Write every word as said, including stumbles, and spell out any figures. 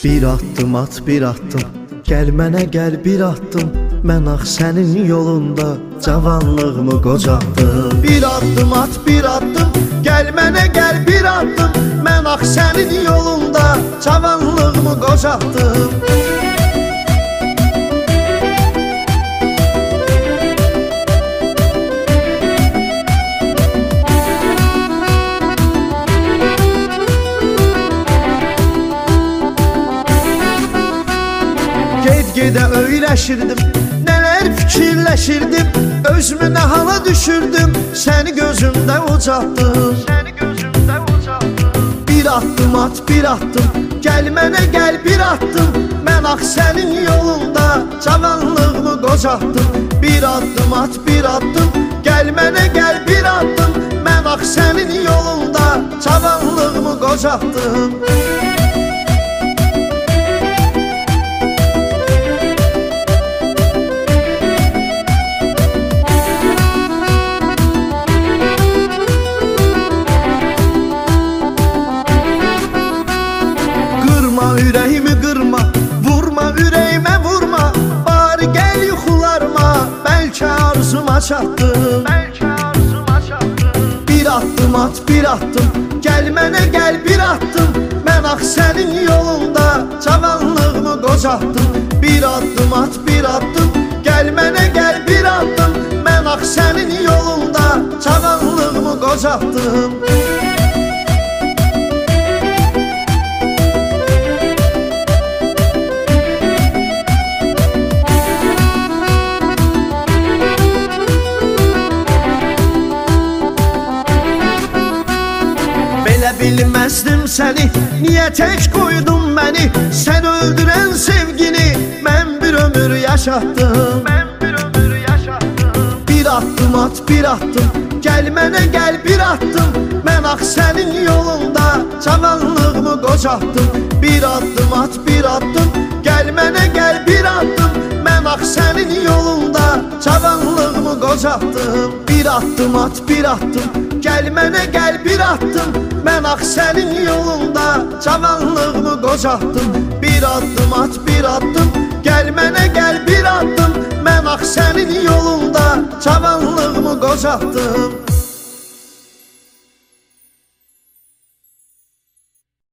Bir addım at bir addım, gəl mənə gəl bir addım. Mən ax sənin yolunda cavanlığımı qocaldım. Bir addım at bir addım, gəl mənə gəl bir addım. Mən ax sənin yolunda cavanlığımı qocaldım. Ged-gedə öyləşirdim, nələr fikirləşirdim. Özümü nə hala düşürdüm, səni gözümdə ucaltdım. Bir addım at bir addım, gəl mənə gəl bir addım. Mən ax sənin yolunda cavanlığımı qocaltdım. Bir addım at bir addım, gəl mənə gəl bir addım. Mən ax sənin yolunda cavanlığımı qocaltdım. Ürəyimi qırma, vurma ürəyimə vurma. Bari gəl yuxularıma, bəlkə arzuma çatdım. Bir addım at bir addım, gəl mənə gəl bir addım. Mən ax sənin yolunda cavanlığımı qocaltdım. Bir addım at bir addım, gəl mənə gəl bir addım. Mən ax sənin yolunda cavanlığımı qocaltdım. Bilməzdim səni, niyə tək qoydun məni? Sən öldürən sevgini mən bir ömür yaşatdım. Bir addım at bir addım, gəl mənə gəl bir addım. Mən ax sənin yolunda cavanlığımı qocaltdım. Bir addım at bir addım, gəl mənə gəl bir addım. Mən ax sənin yolunda cavanlığımı qocaltdım. Bir addım at bir addım, gəl mənə gəl bir addım. Mən ax sənin yolunda cavanlığımı qocaltdım. Bir addım at bir addım, gəl mənə gəl bir addım. Mən ax sənin yolunda cavanlığımı qocaltdım.